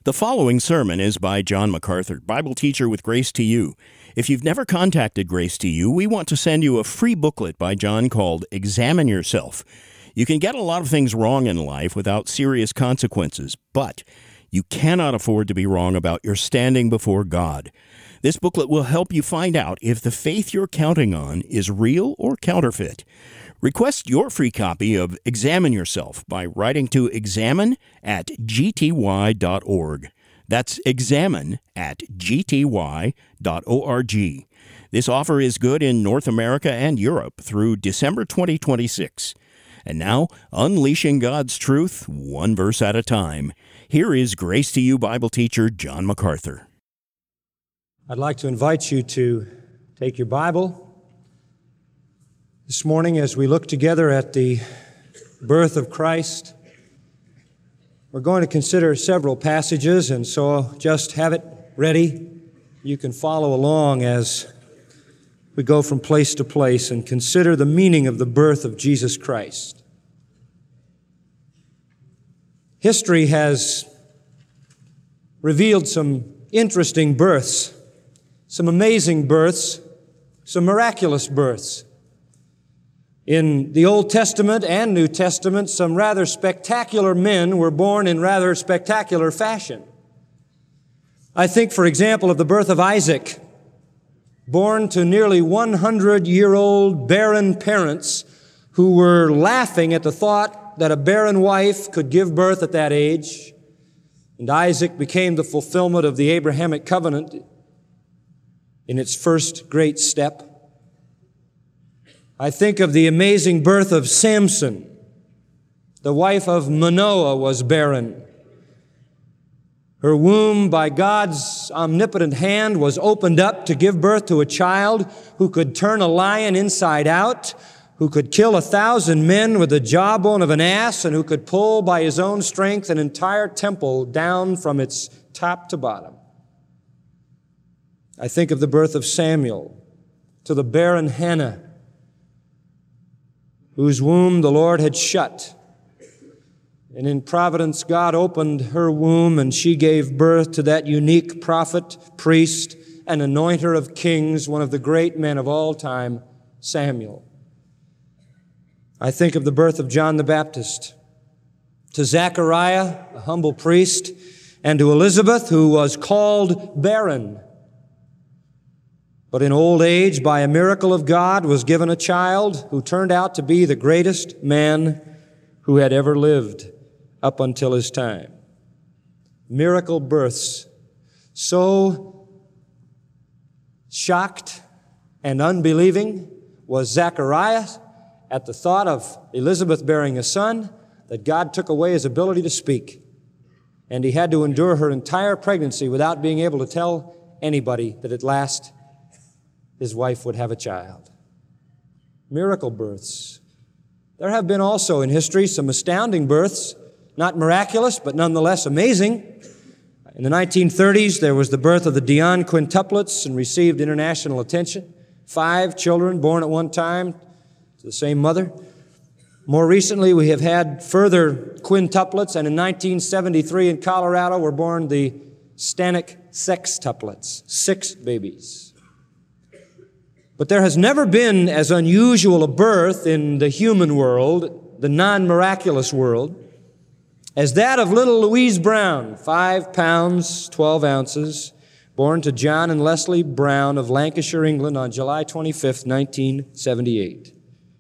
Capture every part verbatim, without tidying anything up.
The following sermon is by John MacArthur, Bible teacher with Grace to You. If you've never contacted Grace to You, we want to send you a free booklet by John called Examine Yourself. You can get a lot of things wrong in life without serious consequences, but you cannot afford to be wrong about your standing before God. This booklet will help you find out if the faith you're counting on is real or counterfeit. Request your free copy of Examine Yourself by writing to examine at g t y dot org. That's examine at g t y dot org. This offer is good in North America and Europe through December twenty twenty-six. And now, unleashing God's truth, one verse at a time. Here is Grace to You Bible teacher John MacArthur. I'd like to invite you to take your Bible this morning as we look together at the birth of Christ. We're going to consider several passages, and so just have it ready. You can follow along as we go from place to place and consider the meaning of the birth of Jesus Christ. History has revealed some interesting births, some amazing births, some miraculous births. In the Old Testament and New Testament, some rather spectacular men were born in rather spectacular fashion. I think, for example, of the birth of Isaac, born to nearly one hundred year old barren parents who were laughing at the thought that a barren wife could give birth at that age. And Isaac became the fulfillment of the Abrahamic covenant in its first great step. I think of the amazing birth of Samson. The wife of Manoah was barren. Her womb, by God's omnipotent hand, was opened up to give birth to a child who could turn a lion inside out, who could kill a thousand men with the jawbone of an ass, and who could pull by his own strength an entire temple down from its top to bottom. I think of the birth of Samuel to the barren Hannah, whose womb the Lord had shut. And in providence, God opened her womb, and she gave birth to that unique prophet, priest, and anointer of kings, one of the great men of all time, Samuel. I think of the birth of John the Baptist, to Zechariah, a humble priest, and to Elizabeth, who was called barren, but in old age, by a miracle of God, was given a child who turned out to be the greatest man who had ever lived up until his time. Miracle births. So shocked and unbelieving was Zechariah at the thought of Elizabeth bearing a son that God took away his ability to speak. And he had to endure her entire pregnancy without being able to tell anybody that at last his wife would have a child. Miracle births. There have been also in history some astounding births, not miraculous, but nonetheless amazing. In the nineteen thirties, there was the birth of the Dion quintuplets and received international attention. Five children born at one time to the same mother. More recently, we have had further quintuplets, and in nineteen seventy-three in Colorado were born the Stanek sextuplets, six babies. But there has never been as unusual a birth in the human world, the non-miraculous world, as that of little Louise Brown, five pounds, twelve ounces, born to John and Leslie Brown of Lancashire, England on July twenty-fifth, nineteen seventy-eight.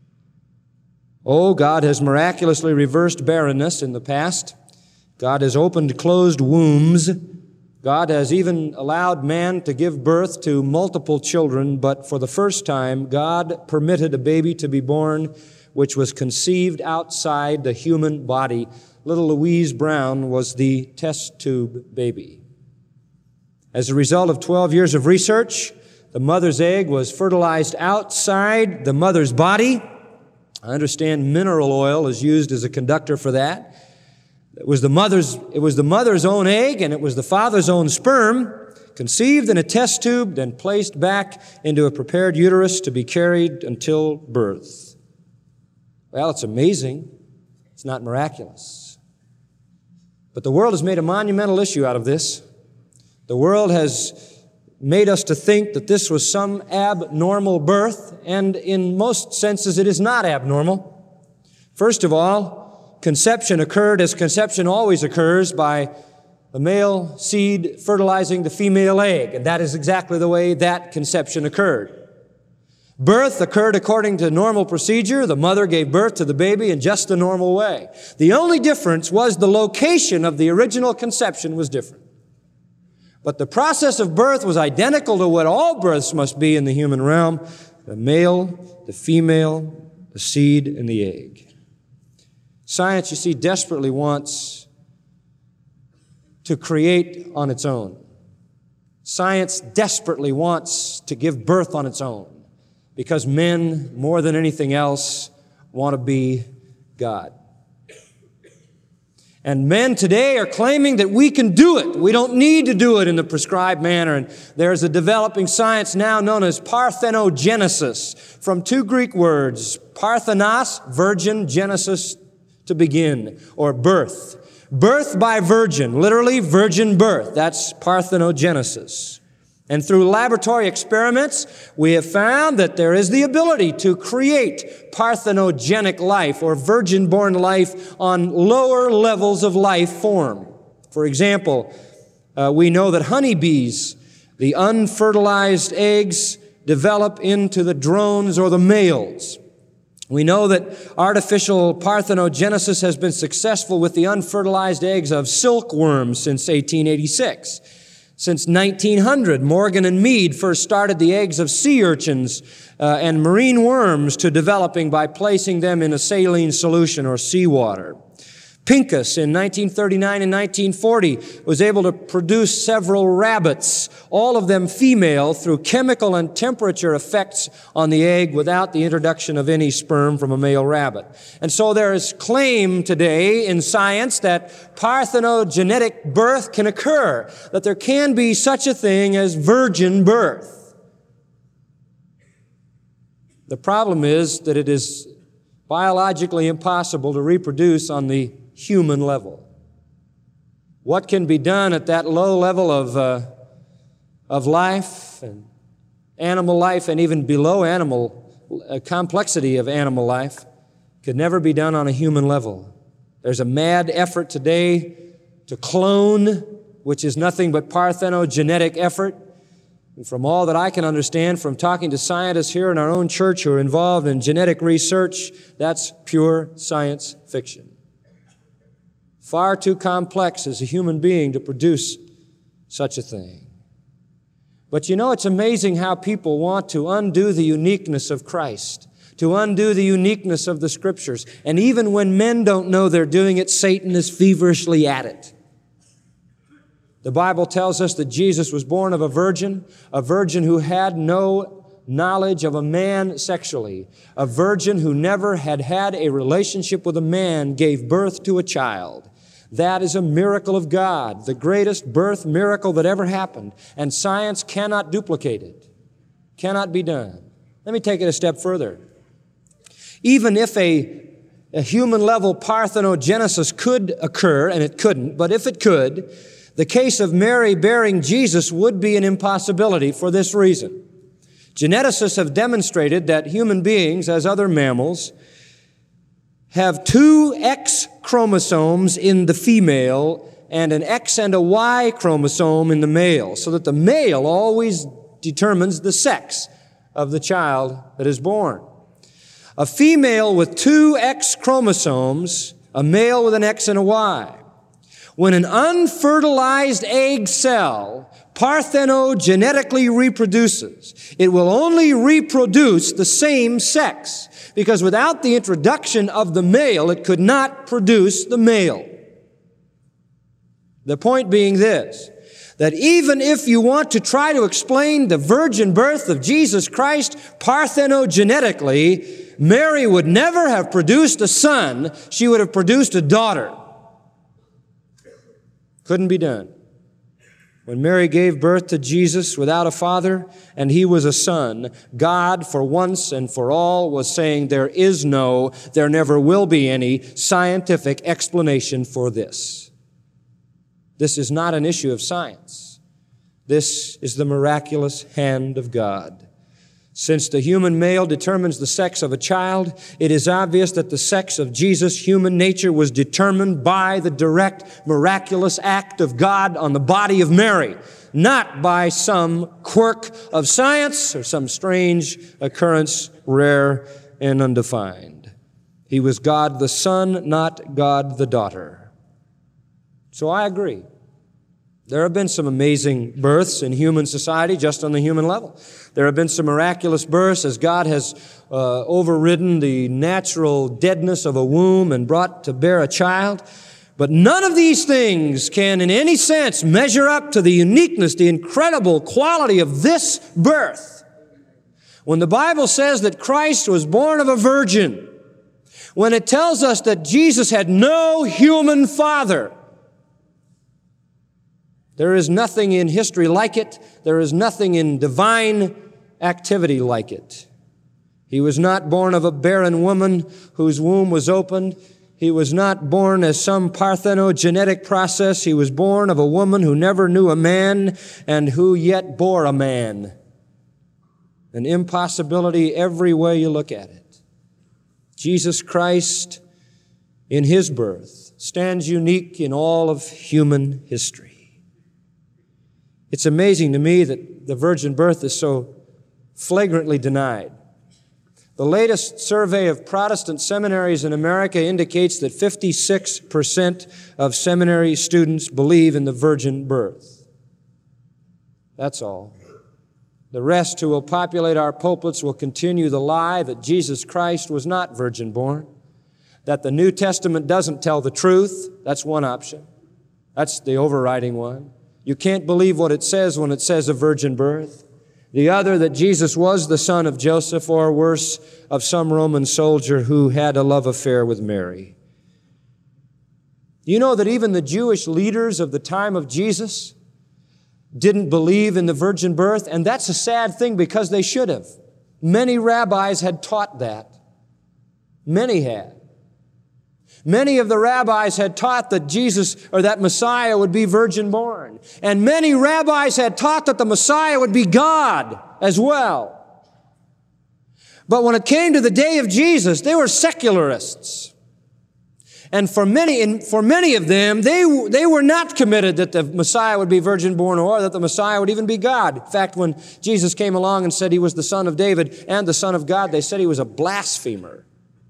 Oh, God has miraculously reversed barrenness in the past. God has opened closed wombs. God has even allowed man to give birth to multiple children, but for the first time, God permitted a baby to be born which was conceived outside the human body. Little Louise Brown was the test tube baby. As a result of twelve years of research, the mother's egg was fertilized outside the mother's body. I understand mineral oil is used as a conductor for that. It was the mother's, it was the mother's own egg, and it was the father's own sperm, conceived in a test tube, then placed back into a prepared uterus to be carried until birth. Well, it's amazing. It's not miraculous. But the world has made a monumental issue out of this. The world has made us to think that this was some abnormal birth, and in most senses it is not abnormal. First of all, conception occurred as conception always occurs, by the male seed fertilizing the female egg, and that is exactly the way that conception occurred. Birth occurred according to normal procedure. The mother gave birth to the baby in just the normal way. The only difference was the location of the original conception was different. But the process of birth was identical to what all births must be in the human realm: the male, the female, the seed, and the egg. Science, you see, desperately wants to create on its own. Science desperately wants to give birth on its own, because men, more than anything else, want to be God. And men today are claiming that we can do it. We don't need to do it in the prescribed manner. And there's a developing science now known as parthenogenesis, from two Greek words: parthenos, virgin, genesis, to begin, or birth. Birth by virgin, literally virgin birth. That's parthenogenesis. And through laboratory experiments, we have found that there is the ability to create parthenogenic life, or virgin-born life, on lower levels of life form. For example, uh, we know that honeybees, the unfertilized eggs, develop into the drones or the males. We know that artificial parthenogenesis has been successful with the unfertilized eggs of silkworms since eighteen eighty-six. Since nineteen hundred, Morgan and Mead first started the eggs of sea urchins uh, and marine worms to developing by placing them in a saline solution or seawater. Pincus in nineteen thirty-nine and nineteen forty was able to produce several rabbits, all of them female, through chemical and temperature effects on the egg without the introduction of any sperm from a male rabbit. And so there is claim today in science that parthenogenetic birth can occur, that there can be such a thing as virgin birth. The problem is that it is biologically impossible to reproduce on the human level. What can be done at that low level of uh, of life and animal life, and even below animal uh, complexity of animal life, could never be done on a human level. There's a mad effort today to clone, which is nothing but parthenogenetic effort. And from all that I can understand from talking to scientists here in our own church who are involved in genetic research, that's pure science fiction. Far too complex as a human being to produce such a thing. But you know, it's amazing how people want to undo the uniqueness of Christ, to undo the uniqueness of the Scriptures. And even when men don't know they're doing it, Satan is feverishly at it. The Bible tells us that Jesus was born of a virgin, a virgin who had no knowledge of a man sexually. A virgin who never had had a relationship with a man gave birth to a child. That is a miracle of God, the greatest birth miracle that ever happened, and science cannot duplicate it, cannot be done. Let me take it a step further. Even if a, a human-level parthenogenesis could occur, and it couldn't, but if it could, the case of Mary bearing Jesus would be an impossibility for this reason. Geneticists have demonstrated that human beings, as other mammals, have two X chromosomes in the female and an X and a Y chromosome in the male, so that the male always determines the sex of the child that is born. A female with two X chromosomes, a male with an X and a Y. When an unfertilized egg cell parthenogenetically reproduces, it will only reproduce the same sex, because without the introduction of the male, it could not produce the male. The point being this, that even if you want to try to explain the virgin birth of Jesus Christ parthenogenetically, Mary would never have produced a son, she would have produced a daughter. Couldn't be done. When Mary gave birth to Jesus without a father, and he was a son, God, for once and for all, was saying there is no, there never will be any scientific explanation for this. This is not an issue of science. This is the miraculous hand of God. Since the human male determines the sex of a child, it is obvious that the sex of Jesus' human nature was determined by the direct, miraculous act of God on the body of Mary, not by some quirk of science or some strange occurrence, rare and undefined. He was God the Son, not God the daughter. So I agree. There have been some amazing births in human society, just on the human level. There have been some miraculous births as God has uh, overridden the natural deadness of a womb and brought to bear a child. But none of these things can in any sense measure up to the uniqueness, the incredible quality of this birth. When the Bible says that Christ was born of a virgin, when it tells us that Jesus had no human father, there is nothing in history like it. There is nothing in divine activity like it. He was not born of a barren woman whose womb was opened. He was not born as some parthenogenetic process. He was born of a woman who never knew a man and who yet bore a man. An impossibility every way you look at it. Jesus Christ, in His birth, stands unique in all of human history. It's amazing to me that the virgin birth is so flagrantly denied. The latest survey of Protestant seminaries in America indicates that fifty-six percent of seminary students believe in the virgin birth. That's all. The rest who will populate our pulpits will continue the lie that Jesus Christ was not virgin born, that the New Testament doesn't tell the truth. That's one option. That's the overriding one. You can't believe what it says when it says a virgin birth. The other, that Jesus was the son of Joseph, or worse, of some Roman soldier who had a love affair with Mary. You know that even the Jewish leaders of the time of Jesus didn't believe in the virgin birth, and that's a sad thing because they should have. Many rabbis had taught that. Many had. Many of the rabbis had taught that Jesus, or that Messiah, would be virgin born. And many rabbis had taught that the Messiah would be God as well. But when it came to the day of Jesus, they were secularists. And for many, and for many of them, they, they were not committed that the Messiah would be virgin born or that the Messiah would even be God. In fact, when Jesus came along and said He was the Son of David and the Son of God, they said He was a blasphemer.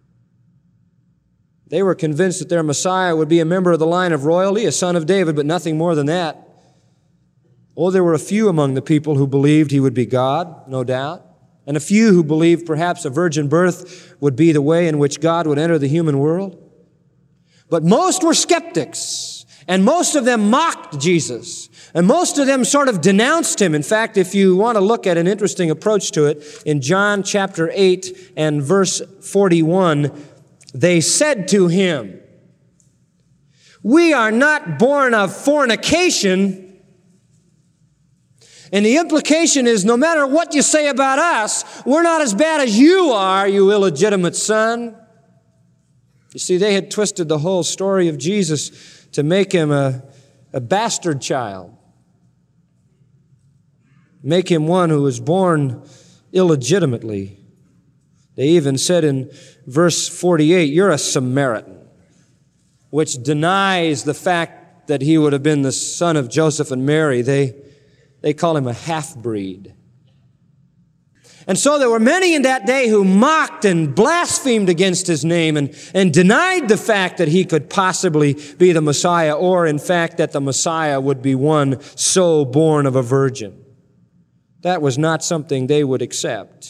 They were convinced that their Messiah would be a member of the line of royalty, a son of David, but nothing more than that. Oh, there were a few among the people who believed He would be God, no doubt, and a few who believed perhaps a virgin birth would be the way in which God would enter the human world. But most were skeptics, and most of them mocked Jesus, and most of them sort of denounced Him. In fact, if you want to look at an interesting approach to it, in John chapter eight and verse forty-one, they said to Him, "We are not born of fornication." And the implication is, no matter what you say about us, we're not as bad as you are, you illegitimate son. You see, they had twisted the whole story of Jesus to make Him a, a bastard child. Make Him one who was born illegitimately. They even said in verse forty-eight, "You're a Samaritan," which denies the fact that He would have been the son of Joseph and Mary. They, they call Him a half-breed. And so there were many in that day who mocked and blasphemed against His name and, and denied the fact that He could possibly be the Messiah, or in fact that the Messiah would be one so born of a virgin. That was not something they would accept.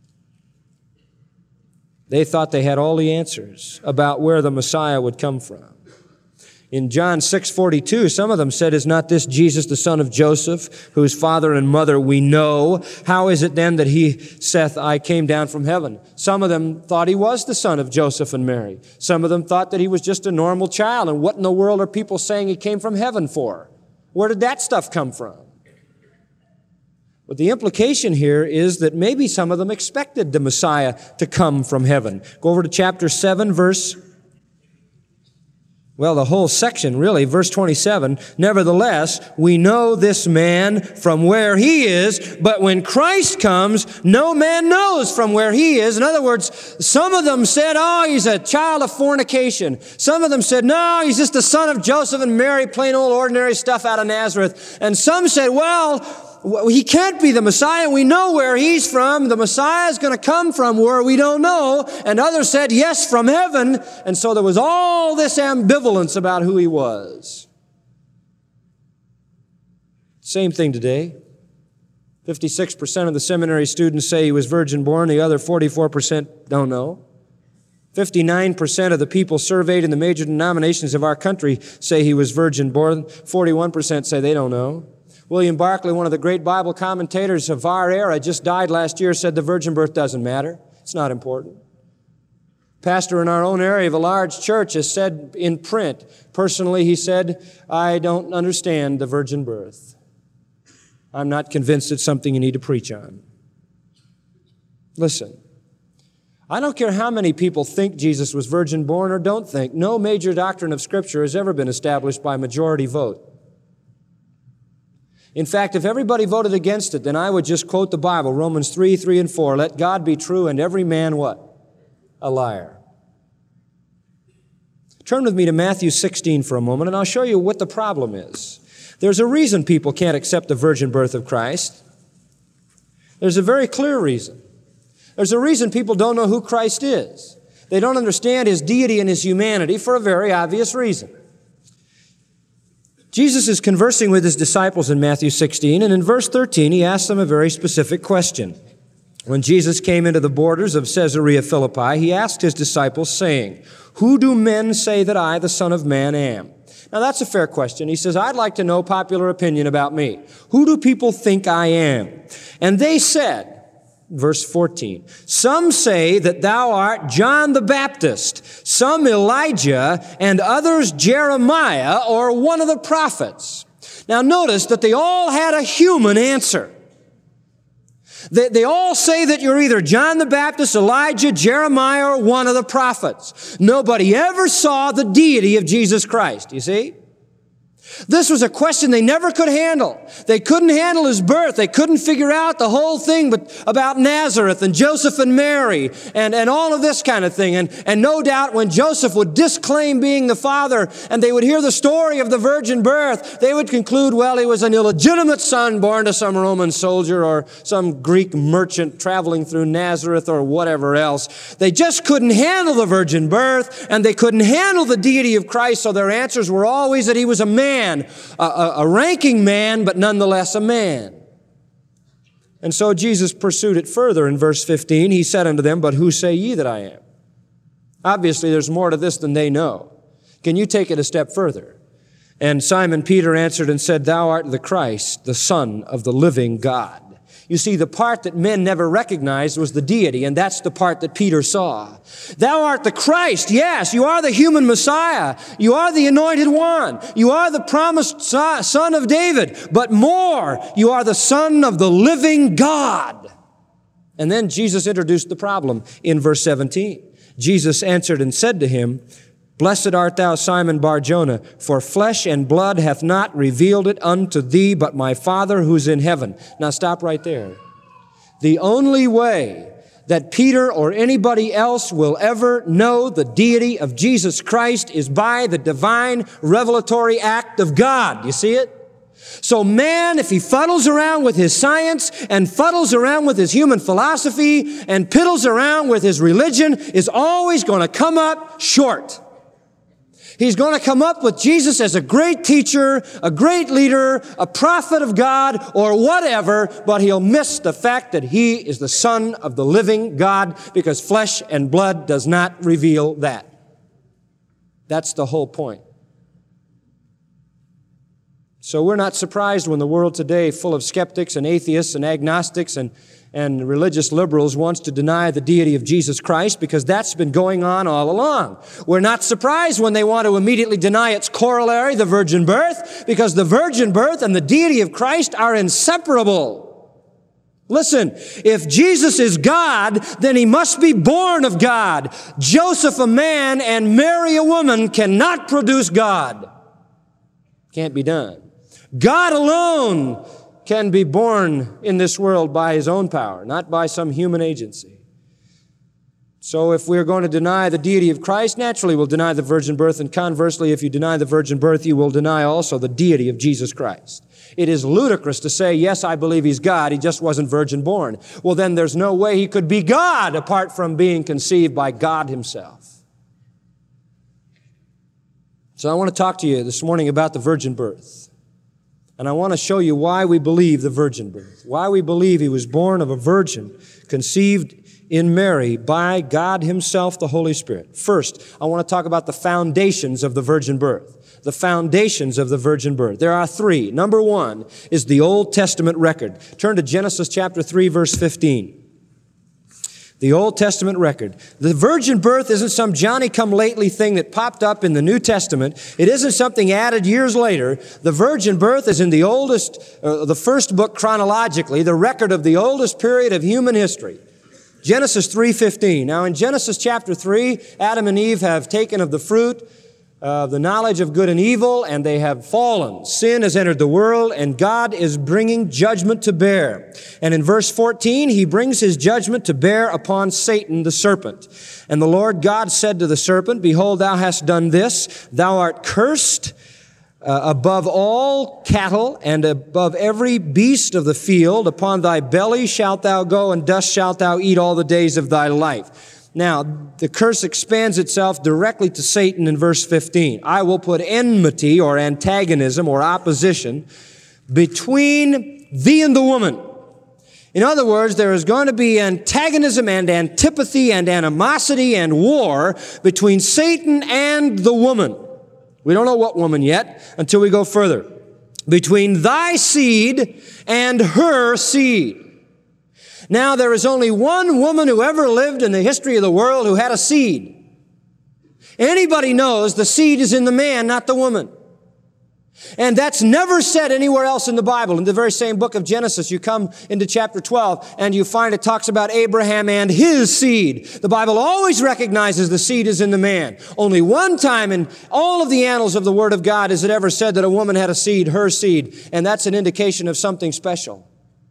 They thought they had all the answers about where the Messiah would come from. In John six forty-two, some of them said, "Is not this Jesus the son of Joseph, whose father and mother we know? How is it then that He saith, I came down from heaven?" Some of them thought He was the son of Joseph and Mary. Some of them thought that He was just a normal child. And what in the world are people saying He came from heaven for? Where did that stuff come from? But the implication here is that maybe some of them expected the Messiah to come from heaven. Go over to chapter seven, verse Well, the whole section, really, verse twenty-seven, nevertheless, we know this man from where he is, but when Christ comes, no man knows from where he is. In other words, some of them said, oh, he's a child of fornication. Some of them said, no, he's just the son of Joseph and Mary, plain old ordinary stuff out of Nazareth. And some said, well, he can't be the Messiah. We know where he's from. The Messiah is going to come from where we don't know. And others said, yes, from heaven. And so there was all this ambivalence about who he was. Same thing today. fifty-six percent of the seminary students say he was virgin born. The other forty-four percent don't know. fifty-nine percent of the people surveyed in the major denominations of our country say he was virgin born. forty-one percent say they don't know. William Barclay, one of the great Bible commentators of our era, just died last year, said the virgin birth doesn't matter. It's not important. Pastor in our own area of a large church has said in print, personally, he said, I don't understand the virgin birth. I'm not convinced it's something you need to preach on. Listen, I don't care how many people think Jesus was virgin born or don't think. No major doctrine of Scripture has ever been established by majority vote. In fact, if everybody voted against it, then I would just quote the Bible, Romans three, three and four. Let God be true and every man what? A liar. Turn with me to Matthew sixteen for a moment, and I'll show you what the problem is. There's a reason people can't accept the virgin birth of Christ. There's a very clear reason. There's a reason people don't know who Christ is. They don't understand his deity and his humanity for a very obvious reason. Jesus is conversing with his disciples in Matthew sixteen, and in verse thirteen, he asks them a very specific question. When Jesus came into the borders of Caesarea Philippi, he asked his disciples, saying, who do men say that I, the Son of Man, am? Now, that's a fair question. He says, I'd like to know popular opinion about me. Who do people think I am? And they said, verse fourteen, some say that thou art John the Baptist, some Elijah, and others Jeremiah or one of the prophets. Now notice that they all had a human answer. They, they all say that you're either John the Baptist, Elijah, Jeremiah, or one of the prophets. Nobody ever saw the deity of Jesus Christ, you see? This was a question they never could handle. They couldn't handle his birth. They couldn't figure out the whole thing but about Nazareth and Joseph and Mary and, and all of this kind of thing. And, and no doubt when Joseph would disclaim being the father and they would hear the story of the virgin birth, they would conclude, well, he was an illegitimate son born to some Roman soldier or some Greek merchant traveling through Nazareth or whatever else. They just couldn't handle the virgin birth and they couldn't handle the deity of Christ, so their answers were always that he was a man. A, a, a ranking man, but nonetheless a man. And so Jesus pursued it further in verse fifteen. He said unto them, but who say ye that I am? Obviously, there's more to this than they know. Can you take it a step further? And Simon Peter answered and said, thou art the Christ, the Son of the living God. You see, the part that men never recognized was the deity, and that's the part that Peter saw. Thou art the Christ. Yes, you are the human Messiah. You are the anointed one. You are the promised son of David. But more, you are the Son of the living God. And then Jesus introduced the problem in verse seventeen. Jesus answered and said to him, blessed art thou, Simon Bar-Jonah, for flesh and blood hath not revealed it unto thee, but my Father who's in heaven. Now stop right there. The only way that Peter or anybody else will ever know the deity of Jesus Christ is by the divine revelatory act of God. You see it? So man, if he fuddles around with his science and fuddles around with his human philosophy and piddles around with his religion, is always going to come up short. He's going to come up with Jesus as a great teacher, a great leader, a prophet of God, or whatever, but he'll miss the fact that he is the Son of the living God because flesh and blood does not reveal that. That's the whole point. So we're not surprised when the world today, full of skeptics and atheists and agnostics and and religious liberals, wants to deny the deity of Jesus Christ, because that's been going on all along. We're not surprised when they want to immediately deny its corollary, the virgin birth, because the virgin birth and the deity of Christ are inseparable. Listen, if Jesus is God, then he must be born of God. Joseph, a man, and Mary, a woman, cannot produce God. Can't be done. God alone can be born in this world by his own power, not by some human agency. So if we're going to deny the deity of Christ, naturally we'll deny the virgin birth, and conversely, if you deny the virgin birth, you will deny also the deity of Jesus Christ. It is ludicrous to say, yes, I believe he's God, he just wasn't virgin born. Well, then there's no way he could be God apart from being conceived by God himself. So I want to talk to you this morning about the virgin birth. And I want to show you why we believe the virgin birth, why we believe he was born of a virgin, conceived in Mary by God himself, the Holy Spirit. First, I want to talk about the foundations of the virgin birth. The foundations of the virgin birth. There are three. Number one is the Old Testament record. Turn to Genesis chapter three, verse fifteen. The Old Testament record. The virgin birth isn't some Johnny-come-lately thing that popped up in the New Testament. It isn't something added years later. The virgin birth is in the oldest, uh, the first book chronologically, the record of the oldest period of human history. Genesis three fifteen. Now in Genesis chapter three, Adam and Eve have taken of the fruit of the knowledge of good and evil, and they have fallen. Sin has entered the world, and God is bringing judgment to bear. And in verse fourteen, he brings his judgment to bear upon Satan, the serpent. And the Lord God said to the serpent, Behold, thou hast done this. Thou art cursed Uh, above all cattle and above every beast of the field. Upon thy belly shalt thou go, and dust shalt thou eat all the days of thy life. Now, the curse expands itself directly to Satan in verse fifteen. I will put enmity or antagonism or opposition between thee and the woman. In other words, there is going to be antagonism and antipathy and animosity and war between Satan and the woman. We don't know what woman yet until we go further. Between thy seed and her seed. Now, there is only one woman who ever lived in the history of the world who had a seed. Anybody knows the seed is in the man, not the woman. And that's never said anywhere else in the Bible. In the very same book of Genesis, you come into chapter twelve and you find it talks about Abraham and his seed. The Bible always recognizes the seed is in the man. Only one time in all of the annals of the Word of God is it ever said that a woman had a seed, her seed, and that's an indication of something special.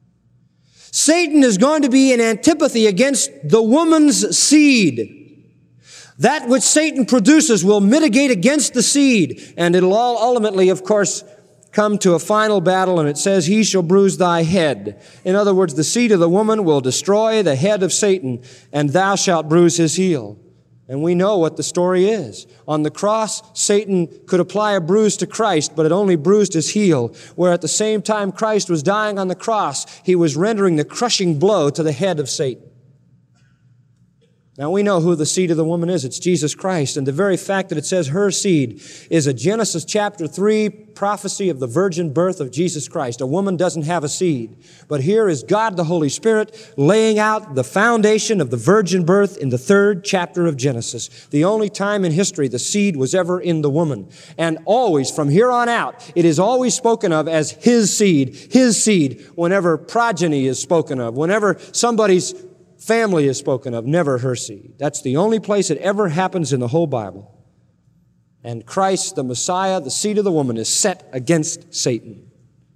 Satan is going to be in antipathy against the woman's seed. That which Satan produces will mitigate against the seed, and it'll all ultimately, of course, come to a final battle, and it says, he shall bruise thy head. In other words, the seed of the woman will destroy the head of Satan, and thou shalt bruise his heel. And we know what the story is. On the cross, Satan could apply a bruise to Christ, but it only bruised his heel, where at the same time Christ was dying on the cross, he was rendering the crushing blow to the head of Satan. Now we know who the seed of the woman is. It's Jesus Christ. And the very fact that it says her seed is a Genesis chapter three prophecy of the virgin birth of Jesus Christ. A woman doesn't have a seed. But here is God the Holy Spirit laying out the foundation of the virgin birth in the third chapter of Genesis. The only time in history the seed was ever in the woman. And always, from here on out, it is always spoken of as his seed, his seed, whenever progeny is spoken of, whenever somebody's family is spoken of, never her seed. That's the only place it ever happens in the whole Bible. And Christ, the Messiah, the seed of the woman, is set against Satan.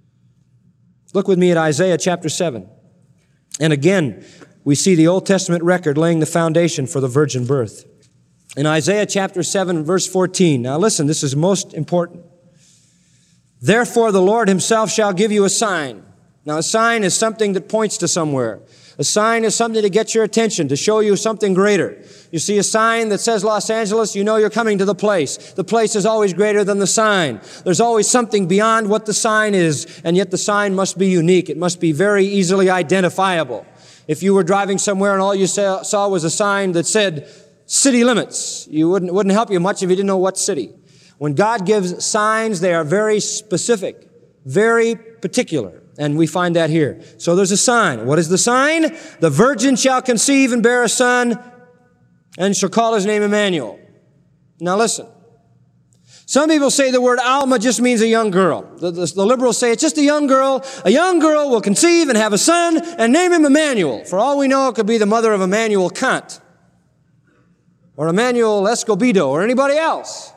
Look with me at Isaiah chapter seven. And again, we see the Old Testament record laying the foundation for the virgin birth. In Isaiah chapter seven, verse fourteen. Now listen, this is most important. Therefore the Lord himself shall give you a sign. Now a sign is something that points to somewhere. A sign is something to get your attention, to show you something greater. You see a sign that says Los Angeles, you know you're coming to the place. The place is always greater than the sign. There's always something beyond what the sign is, and yet the sign must be unique. It must be very easily identifiable. If you were driving somewhere and all you saw was a sign that said city limits, you wouldn't, wouldn't help you much if you didn't know what city. When God gives signs, they are very specific, very particular. And we find that here. So there's a sign. What is the sign? The virgin shall conceive and bear a son and shall call his name Emmanuel. Now listen. Some people say the word Alma just means a young girl. The, the, the liberals say it's just a young girl. A young girl will conceive and have a son and name him Emmanuel. For all we know, it could be the mother of Immanuel Kant or Emmanuel Escobedo or anybody else.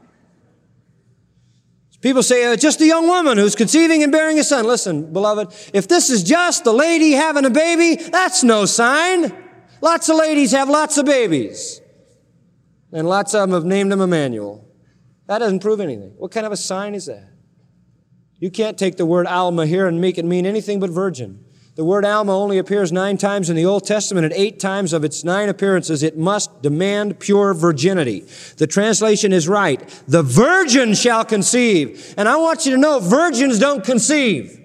People say it's just a young woman who's conceiving and bearing a son. Listen, beloved, if this is just a lady having a baby, that's no sign. Lots of ladies have lots of babies. And lots of them have named him Emmanuel. That doesn't prove anything. What kind of a sign is that? You can't take the word Alma here and make it mean anything but virgin. The word Alma only appears nine times in the Old Testament, and eight times of its nine appearances, it must demand pure virginity. The translation is right. The virgin shall conceive. And I want you to know, virgins don't conceive.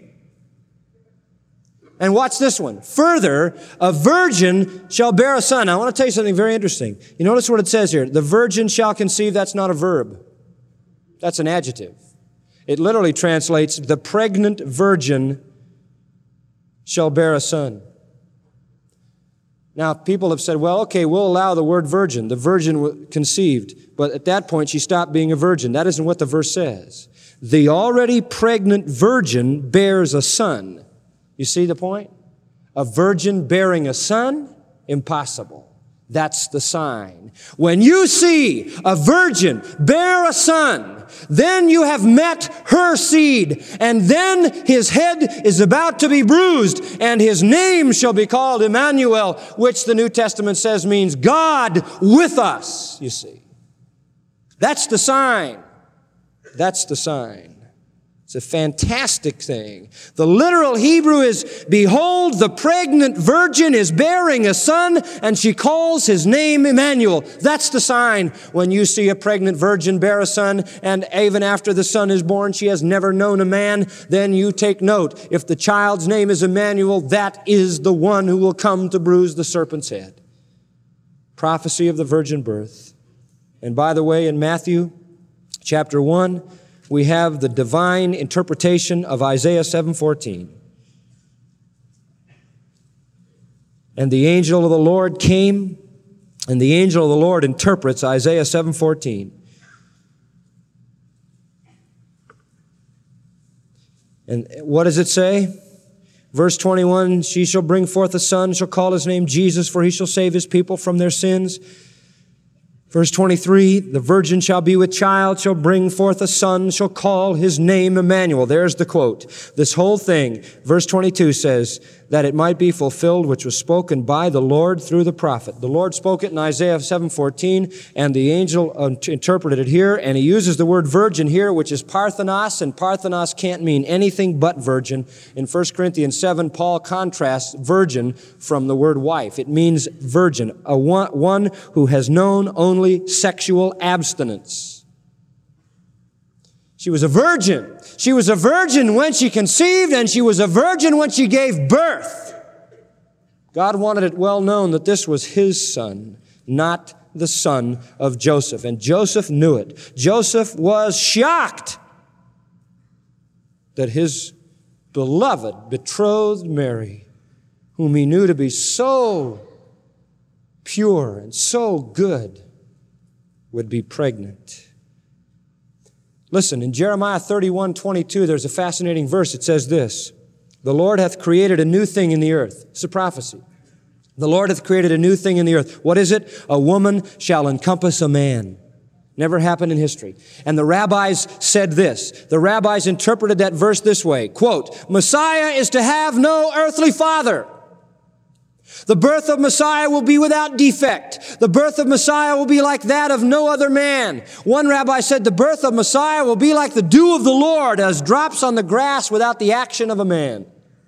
And watch this one. Further, a virgin shall bear a son. Now, I want to tell you something very interesting. You notice what it says here. The virgin shall conceive, that's not a verb. That's an adjective. It literally translates, the pregnant virgin shall bear a son. Now, people have said, well, okay, we'll allow the word virgin. The virgin conceived. But at that point, she stopped being a virgin. That isn't what the verse says. The already pregnant virgin bears a son. You see the point? A virgin bearing a son? Impossible. That's the sign. When you see a virgin bear a son, then you have met her seed, and then his head is about to be bruised, and his name shall be called Emmanuel, which the New Testament says means God with us, you see. That's the sign. That's the sign. It's a fantastic thing. The literal Hebrew is, behold, the pregnant virgin is bearing a son, and she calls his name Emmanuel. That's the sign when you see a pregnant virgin bear a son, and even after the son is born, she has never known a man. Then you take note. If the child's name is Emmanuel, that is the one who will come to bruise the serpent's head. Prophecy of the virgin birth. And by the way, in Matthew chapter one, we have the divine interpretation of Isaiah seven fourteen. And the angel of the Lord came, and the angel of the Lord interprets Isaiah seven fourteen. And what does it say? Verse twenty-one, she shall bring forth a son, shall call his name Jesus, for he shall save his people from their sins. Verse twenty-three, the virgin shall be with child, shall bring forth a son, shall call his name Emmanuel. There's the quote. This whole thing, verse twenty-two says, that it might be fulfilled which was spoken by the Lord through the prophet. The Lord spoke it in Isaiah seven fourteen, and the angel interpreted it here, and he uses the word virgin here, which is parthenos, and parthenos can't mean anything but virgin. In First Corinthians seven, Paul contrasts virgin from the word wife. It means virgin, a one, one who has known only sexual abstinence. She was a virgin. She was a virgin when she conceived, and she was a virgin when she gave birth. God wanted it well known that this was his son, not the son of Joseph. And Joseph knew it. Joseph was shocked that his beloved, betrothed Mary, whom he knew to be so pure and so good, would be pregnant. Listen, in Jeremiah thirty-one twenty-two, there's a fascinating verse. It says this, the Lord hath created a new thing in the earth. It's a prophecy. The Lord hath created a new thing in the earth. What is it? A woman shall encompass a man. Never happened in history. And the rabbis said this. The rabbis interpreted that verse this way, quote, Messiah is to have no earthly father. The birth of Messiah will be without defect. The birth of Messiah will be like that of no other man. One rabbi said the birth of Messiah will be like the dew of the Lord as drops on the grass without the action of a man.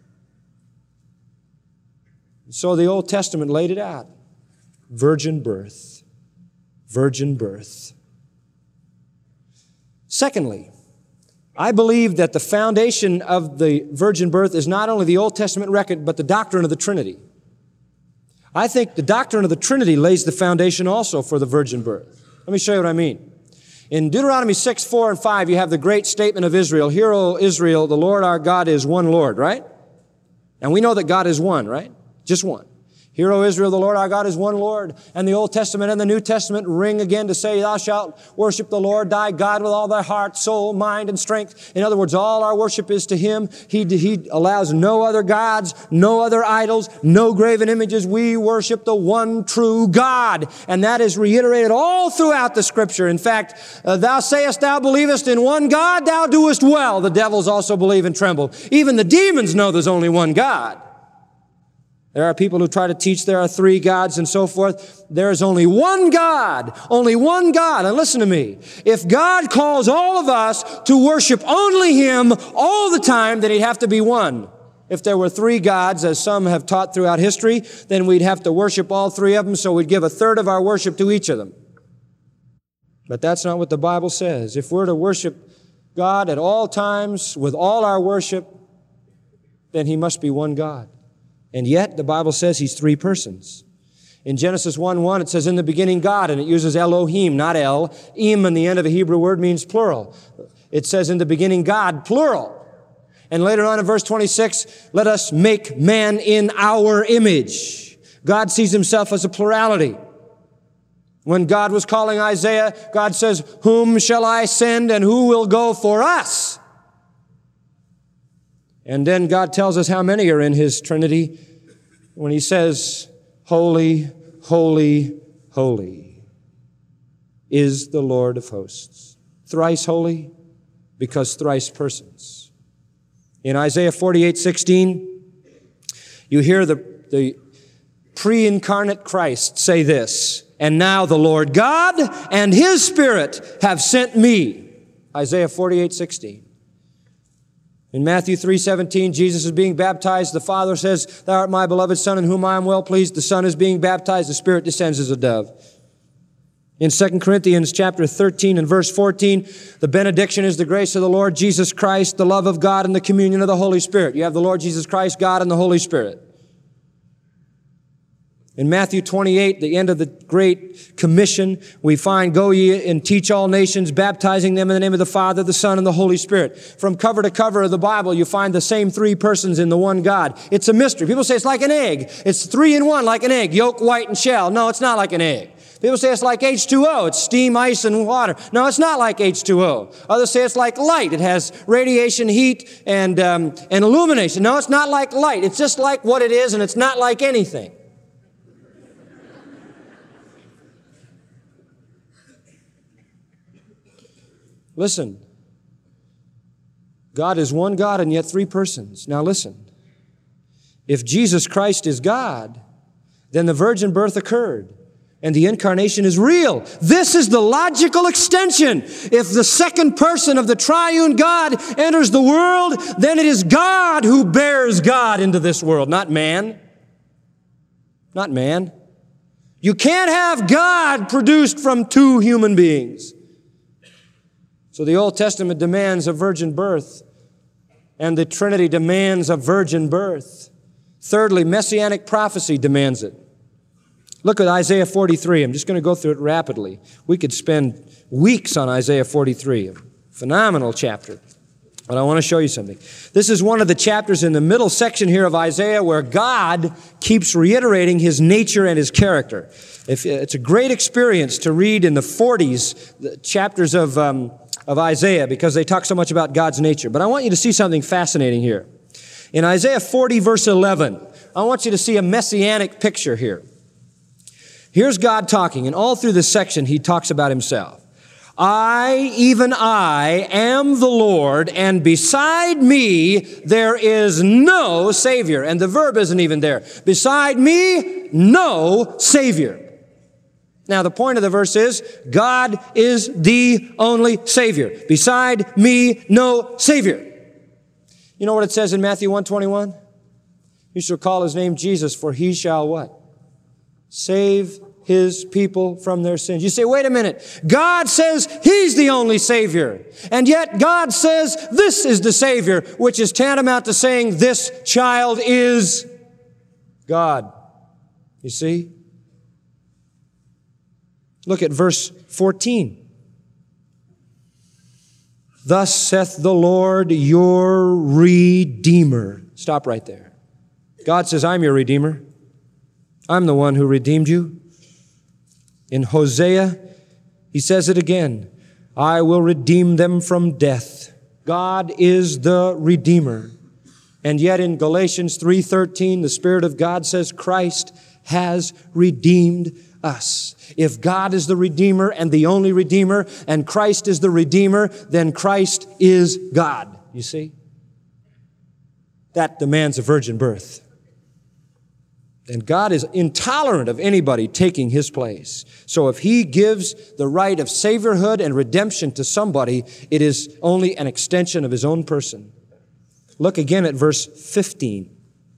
So the Old Testament laid it out. Virgin birth. Virgin birth. Secondly, I believe that the foundation of the virgin birth is not only the Old Testament record, but the doctrine of the Trinity. I think the doctrine of the Trinity lays the foundation also for the virgin birth. Let me show you what I mean. In Deuteronomy six, four, and five, you have the great statement of Israel. Hear, O Israel, the Lord our God is one Lord, right? And we know that God is one, right? Just one. Hear, O Israel, the Lord our God is one Lord. And the Old Testament and the New Testament ring again to say, thou shalt worship the Lord thy God with all thy heart, soul, mind, and strength. In other words, all our worship is to Him. He, he allows no other gods, no other idols, no graven images. We worship the one true God. And that is reiterated all throughout the Scripture. In fact, uh, thou sayest thou believest in one God, thou doest well. The devils also believe and tremble. Even the demons know there's only one God. There are people who try to teach there are three gods and so forth. There is only one God, only one God. And listen to me. If God calls all of us to worship only Him all the time, then He'd have to be one. If there were three gods, as some have taught throughout history, then we'd have to worship all three of them, so we'd give a third of our worship to each of them. But that's not what the Bible says. If we're to worship God at all times with all our worship, then He must be one God. And yet, the Bible says He's three persons. In Genesis one one, it says, in the beginning God, and it uses Elohim, not El. Im in the end of a Hebrew word means plural. It says, in the beginning God, plural. And later on in verse twenty-six, let us make man in our image. God sees Himself as a plurality. When God was calling Isaiah, God says, whom shall I send and who will go for us? And then God tells us how many are in His Trinity when He says, holy, holy, holy is the Lord of hosts. Thrice holy because thrice persons. In Isaiah forty-eight sixteen, you hear the, the pre-incarnate Christ say this, and now the Lord God and His Spirit have sent me. Isaiah forty-eight sixteen. In Matthew three seventeen, Jesus is being baptized. The Father says, thou art my beloved Son in whom I am well pleased. The Son is being baptized. The Spirit descends as a dove. In Second Corinthians chapter thirteen and verse fourteen, the benediction is the grace of the Lord Jesus Christ, the love of God, and the communion of the Holy Spirit. You have the Lord Jesus Christ, God, and the Holy Spirit. In Matthew twenty-eight, the end of the Great Commission, we find, go ye and teach all nations, baptizing them in the name of the Father, the Son, and the Holy Spirit. From cover to cover of the Bible, you find the same three persons in the one God. It's a mystery. People say it's like an egg. It's three in one, like an egg, yolk, white, and shell. No, it's not like an egg. People say it's like H two O. It's steam, ice, and water. No, it's not like H two O. Others say it's like light. It has radiation, heat, and, um, and illumination. No, it's not like light. It's just like what it is, and it's not like anything. Listen, God is one God and yet three persons. Now listen, if Jesus Christ is God, then the virgin birth occurred and the incarnation is real. This is the logical extension. If the second person of the triune God enters the world, then it is God who bears God into this world, not man. Not man. You can't have God produced from two human beings. So the Old Testament demands a virgin birth, and the Trinity demands a virgin birth. Thirdly, Messianic prophecy demands it. Look at Isaiah forty-three. I'm just going to go through it rapidly. We could spend weeks on Isaiah forty-three, a phenomenal chapter. But I want to show you something. This is one of the chapters in the middle section here of Isaiah where God keeps reiterating His nature and His character. If, it's a great experience to read in the forties, the chapters of um, of Isaiah, because they talk so much about God's nature. But I want you to see something fascinating here. In Isaiah forty, verse eleven, I want you to see a messianic picture here. Here's God talking, and all through this section, He talks about Himself. I, even I, am the Lord, and beside me there is no Savior. And the verb isn't even there. Beside me, no Savior. Now, the point of the verse is, God is the only Savior. Beside me, no Savior. You know what it says in Matthew one twenty-one? You shall call His name Jesus, for He shall what? Save His people from their sins. You say, wait a minute. God says He's the only Savior. And yet God says this is the Savior, which is tantamount to saying this child is God. You see? Look at verse fourteen. Thus saith the Lord your Redeemer. Stop right there. God says, I'm your Redeemer. I'm the one who redeemed you. In Hosea, he says it again. I will redeem them from death. God is the Redeemer. And yet in Galatians three thirteen, the Spirit of God says Christ has redeemed us. If God is the Redeemer and the only Redeemer, and Christ is the Redeemer, then Christ is God. You see? That demands a virgin birth. And God is intolerant of anybody taking His place. So if He gives the right of saviorhood and redemption to somebody, it is only an extension of His own person. Look again at verse fifteen.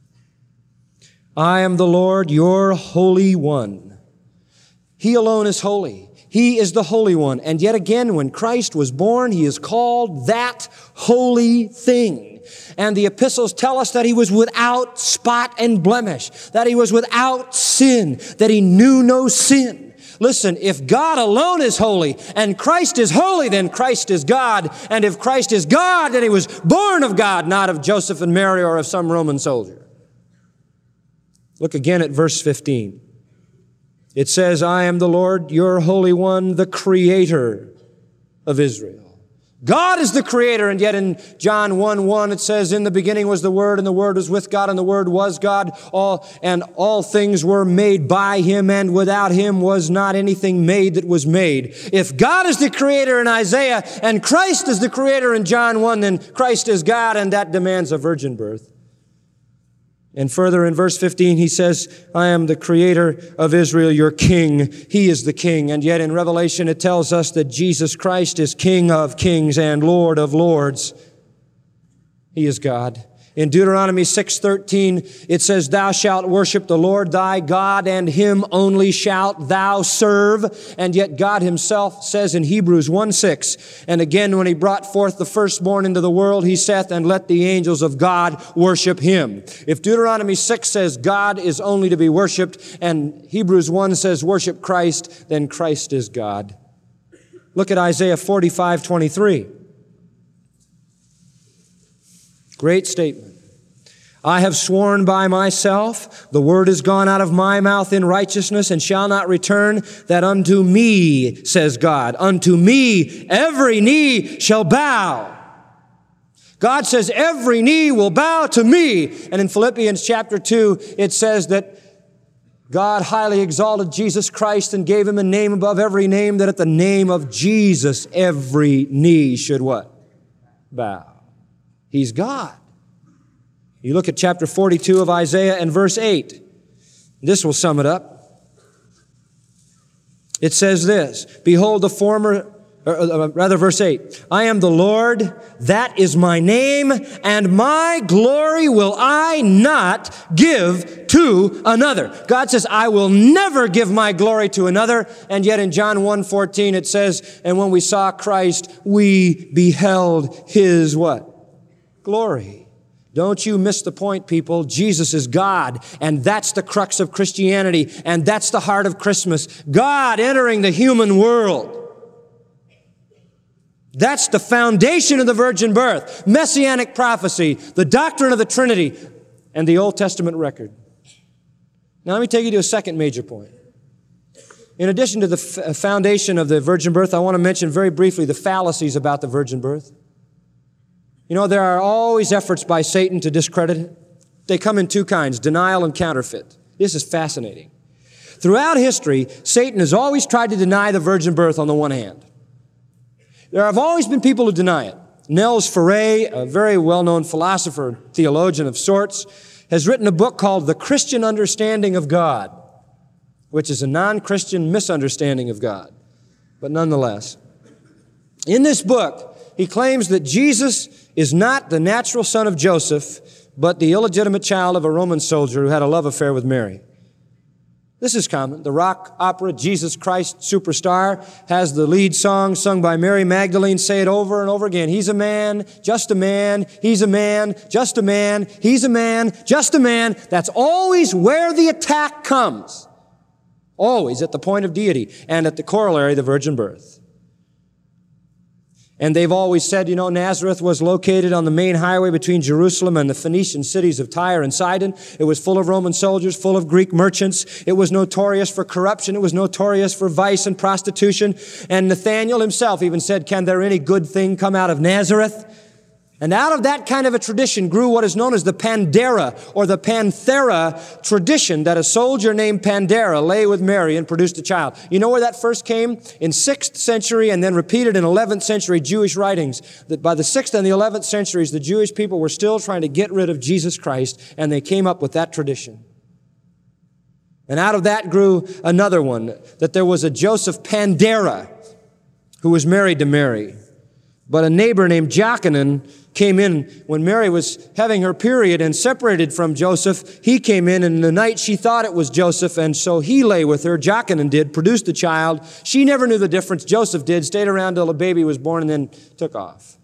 I am the Lord, your Holy One. He alone is holy. He is the Holy One. And yet again, when Christ was born, He is called that holy thing. And the epistles tell us that He was without spot and blemish, that He was without sin, that He knew no sin. Listen, if God alone is holy and Christ is holy, then Christ is God. And if Christ is God, then He was born of God, not of Joseph and Mary or of some Roman soldier. Look again at verse fifteen. It says, I am the Lord, your Holy One, the Creator of Israel. God is the Creator, and yet in John one one it says, in the beginning was the Word, and the Word was with God, and the Word was God, all, and all things were made by Him, and without Him was not anything made that was made. If God is the Creator in Isaiah, and Christ is the Creator in John one, then Christ is God, and that demands a virgin birth. And further in verse fifteen, he says, I am the Creator of Israel, your King. He is the King. And yet in Revelation, it tells us that Jesus Christ is King of kings and Lord of lords. He is God. In Deuteronomy six thirteen, it says, thou shalt worship the Lord thy God, and Him only shalt thou serve. And yet God Himself says in Hebrews one six, and again when He brought forth the firstborn into the world, He saith, and let the angels of God worship Him. If Deuteronomy six says God is only to be worshiped, and Hebrews one says worship Christ, then Christ is God. Look at Isaiah forty-five twenty-three. Great statement. I have sworn by myself, the word is gone out of my mouth in righteousness and shall not return, that unto me, says God, unto me every knee shall bow. God says every knee will bow to me. And in Philippians chapter two, it says that God highly exalted Jesus Christ and gave Him a name above every name, that at the name of Jesus every knee should what? Bow. He's God. You look at chapter forty-two of Isaiah and verse eight. This will sum it up. It says this, behold the former, or rather verse eight, I am the Lord, that is my name, and my glory will I not give to another. God says, I will never give my glory to another. And yet in John one fourteen it says, and when we saw Christ, we beheld His what? Glory. Don't you miss the point, people. Jesus is God, and that's the crux of Christianity, and that's the heart of Christmas. God entering the human world. That's the foundation of the virgin birth, messianic prophecy, the doctrine of the Trinity, and the Old Testament record. Now let me take you to a second major point. In addition to the f- foundation of the virgin birth, I want to mention very briefly the fallacies about the virgin birth. You know, there are always efforts by Satan to discredit it. They come in two kinds, denial and counterfeit. This is fascinating. Throughout history, Satan has always tried to deny the virgin birth on the one hand. There have always been people who deny it. Nels Ferre, a very well-known philosopher, theologian of sorts, has written a book called The Christian Understanding of God, which is a non-Christian misunderstanding of God. But nonetheless, in this book, he claims that Jesus is not the natural son of Joseph, but the illegitimate child of a Roman soldier who had a love affair with Mary. This is common. The rock opera Jesus Christ Superstar has the lead song sung by Mary Magdalene say it over and over again. He's a man, just a man, he's a man, just a man, he's a man, just a man. That's always where the attack comes. Always at the point of deity and at the corollary, the virgin birth. And they've always said, you know, Nazareth was located on the main highway between Jerusalem and the Phoenician cities of Tyre and Sidon. It was full of Roman soldiers, full of Greek merchants. It was notorious for corruption. It was notorious for vice and prostitution. And Nathanael himself even said, can there any good thing come out of Nazareth? And out of that kind of a tradition grew what is known as the Pandera or the Panthera tradition, that a soldier named Pandera lay with Mary and produced a child. You know where that first came? In sixth century and then repeated in eleventh century Jewish writings. That by the sixth and the eleventh centuries, the Jewish people were still trying to get rid of Jesus Christ, and they came up with that tradition. And out of that grew another one, that there was a Joseph Pandera who was married to Mary. But a neighbor named Jochanan came in when Mary was having her period and separated from Joseph. He came in, and the night she thought it was Joseph, and so he lay with her. Jochanan did, produced a child. She never knew the difference. Joseph did, stayed around till the baby was born, and then took off.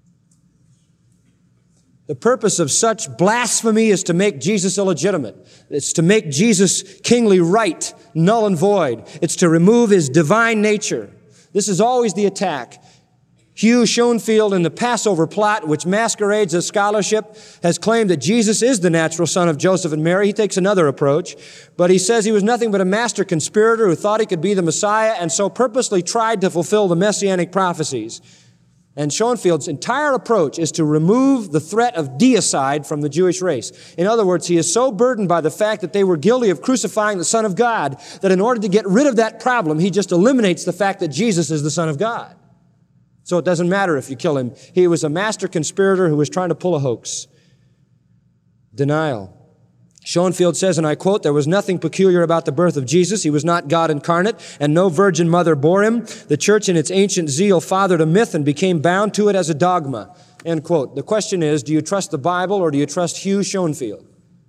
The purpose of such blasphemy is to make Jesus illegitimate. It's to make Jesus' kingly right null and void. It's to remove his divine nature. This is always the attack. Hugh Schoenfield, in the Passover Plot, which masquerades as scholarship, has claimed that Jesus is the natural son of Joseph and Mary. He takes another approach, but he says he was nothing but a master conspirator who thought he could be the Messiah and so purposely tried to fulfill the messianic prophecies. And Schoenfield's entire approach is to remove the threat of deicide from the Jewish race. In other words, he is so burdened by the fact that they were guilty of crucifying the Son of God that in order to get rid of that problem, he just eliminates the fact that Jesus is the Son of God. So it doesn't matter if you kill him. He was a master conspirator who was trying to pull a hoax. Denial. Schoenfield says, and I quote, there was nothing peculiar about the birth of Jesus. He was not God incarnate, and no virgin mother bore him. The church in its ancient zeal fathered a myth and became bound to it as a dogma. End quote. The question is, do you trust the Bible or do you trust Hugh Schoenfield?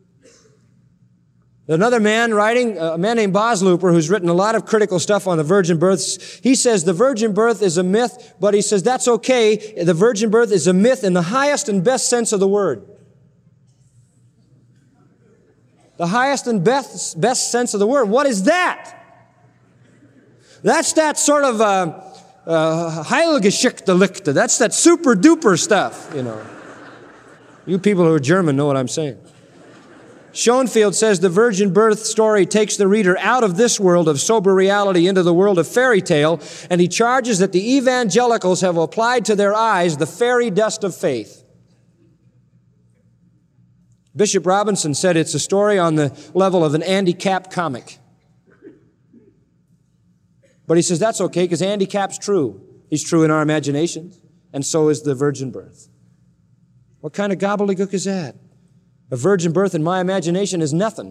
Another man writing, a man named Boslooper, who's written a lot of critical stuff on the virgin births, he says the virgin birth is a myth, but he says that's okay. The virgin birth is a myth in the highest and best sense of the word. The highest and best, best sense of the word. What is that? That's that sort of uh, uh, Heilgeschichte. That's that super duper stuff, you know. You people who are German know what I'm saying. Schoenfield says the virgin birth story takes the reader out of this world of sober reality into the world of fairy tale, and he charges that the evangelicals have applied to their eyes the fairy dust of faith. Bishop Robinson said it's a story on the level of an Andy Capp comic. But he says that's okay because Andy Capp's true. He's true in our imaginations, and so is the virgin birth. What kind of gobbledygook is that? A virgin birth in my imagination is nothing.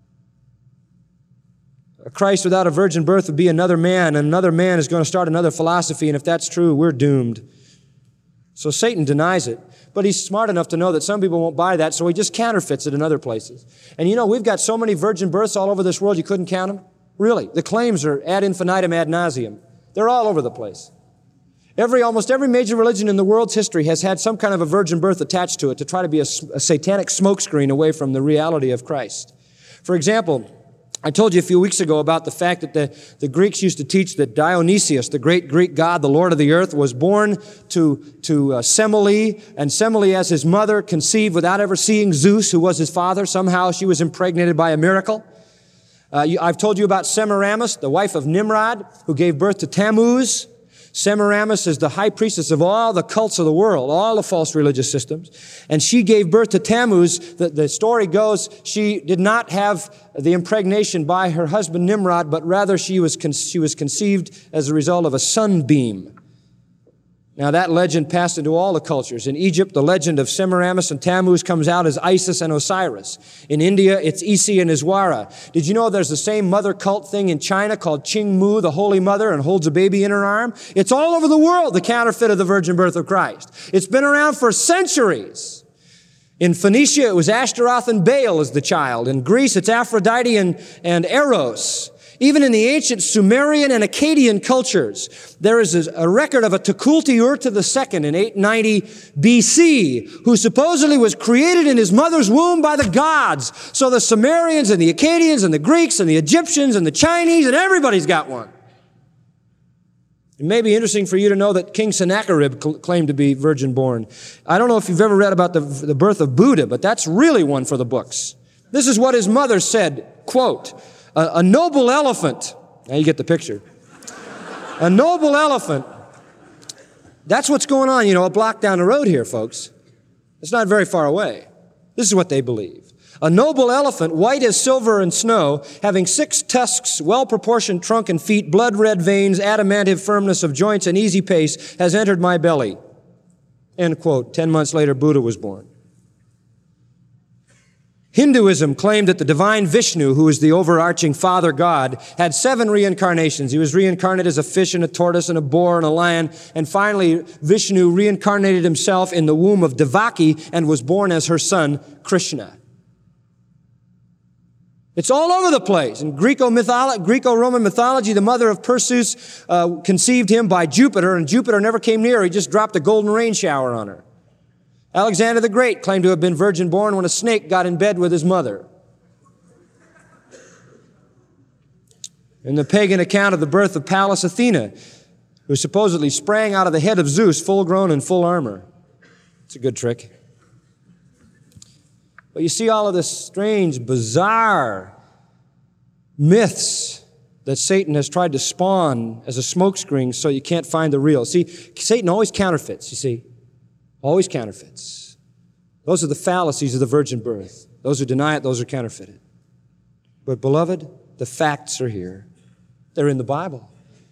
A Christ without a virgin birth would be another man, and another man is going to start another philosophy, and if that's true, we're doomed. So Satan denies it, but he's smart enough to know that some people won't buy that, so he just counterfeits it in other places. And you know, we've got so many virgin births all over this world, you couldn't count them. Really, the claims are ad infinitum ad nauseum. They're all over the place. Every, almost every major religion in the world's history has had some kind of a virgin birth attached to it to try to be a, a satanic smokescreen away from the reality of Christ. For example, I told you a few weeks ago about the fact that the, the Greeks used to teach that Dionysius, the great Greek god, the Lord of the earth, was born to, to uh, Semele, and Semele as his mother conceived without ever seeing Zeus, who was his father. Somehow she was impregnated by a miracle. Uh, you, I've told you about Semiramis, the wife of Nimrod, who gave birth to Tammuz. Semiramis is the high priestess of all the cults of the world, all the false religious systems. And she gave birth to Tammuz. The, the story goes she did not have the impregnation by her husband Nimrod, but rather she was, con- she was conceived as a result of a sunbeam. Now that legend passed into all the cultures. In Egypt, the legend of Semiramis and Tammuz comes out as Isis and Osiris. In India, it's Isi and Iswara. Did you know there's the same mother cult thing in China called Qingmu, the Holy Mother, and holds a baby in her arm? It's all over the world, the counterfeit of the virgin birth of Christ. It's been around for centuries. In Phoenicia, it was Ashtaroth and Baal as the child. In Greece, it's Aphrodite and, and Eros. Even in the ancient Sumerian and Akkadian cultures, there is a record of a Tukulti-Ur the Second in eight ninety B C, who supposedly was created in his mother's womb by the gods. So the Sumerians and the Akkadians and the Greeks and the Egyptians and the Chinese and everybody's got one. It may be interesting for you to know that King Sennacherib cl- claimed to be virgin-born. I don't know if you've ever read about the, the birth of Buddha, but that's really one for the books. This is what his mother said, quote, a, a noble elephant, now you get the picture, a noble elephant, that's what's going on, you know, a block down the road here, folks. It's not very far away. This is what they believe. A noble elephant, white as silver and snow, having six tusks, well-proportioned trunk and feet, blood-red veins, adamantive firmness of joints, and easy pace, has entered my belly. End quote. Ten months later, Buddha was born. Hinduism claimed that the divine Vishnu, who is the overarching father god, had seven reincarnations. He was reincarnated as a fish and a tortoise and a boar and a lion. And finally, Vishnu reincarnated himself in the womb of Devaki and was born as her son, Krishna. It's all over the place. In Greco-mytholo- Greco-Roman mythology, the mother of Perseus uh, conceived him by Jupiter, and Jupiter never came near her. He just dropped a golden rain shower on her. Alexander the Great claimed to have been virgin-born when a snake got in bed with his mother. In the pagan account of the birth of Pallas Athena, who supposedly sprang out of the head of Zeus, full-grown in full armor. It's a good trick. But you see all of this strange, bizarre myths that Satan has tried to spawn as a smokescreen so you can't find the real. See, Satan always counterfeits, you see. Always counterfeits. Those are the fallacies of the virgin birth. Those who deny it, those are counterfeited. But beloved, the facts are here. They're in the Bible.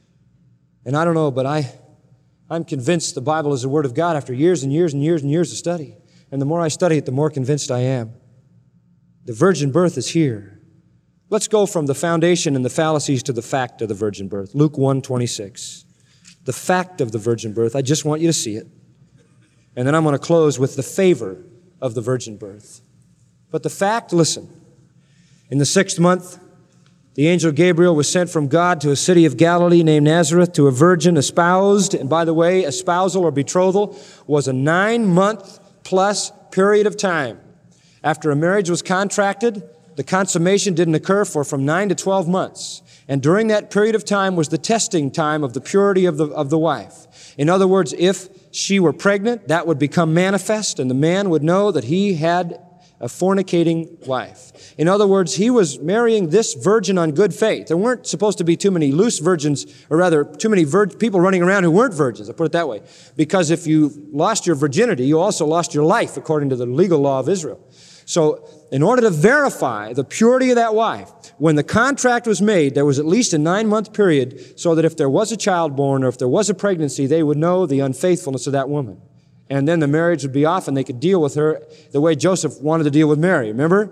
And I don't know, but I, I'm convinced the Bible is the Word of God after years and years and years and years of study. And the more I study it, the more convinced I am. The virgin birth is here. Let's go from the foundation and the fallacies to the fact of the virgin birth. Luke one twenty-six. The fact of the virgin birth. I just want you to see it. And then I'm going to close with the favor of the virgin birth. But the fact, listen. In the sixth month, the angel Gabriel was sent from God to a city of Galilee named Nazareth to a virgin espoused. And by the way, espousal or betrothal was a nine-month plus period of time. After a marriage was contracted, the consummation didn't occur for from nine to twelve months. And during that period of time was the testing time of the purity of the, of the wife. In other words, if she were pregnant, that would become manifest, and the man would know that he had a fornicating wife. In other words, he was marrying this virgin on good faith. There weren't supposed to be too many loose virgins, or rather, too many vir- people running around who weren't virgins. I'll put it that way. Because if you lost your virginity, you also lost your life, according to the legal law of Israel. So, in order to verify the purity of that wife, when the contract was made, there was at least a nine-month period so that if there was a child born or if there was a pregnancy, they would know the unfaithfulness of that woman. And then the marriage would be off and they could deal with her the way Joseph wanted to deal with Mary. Remember?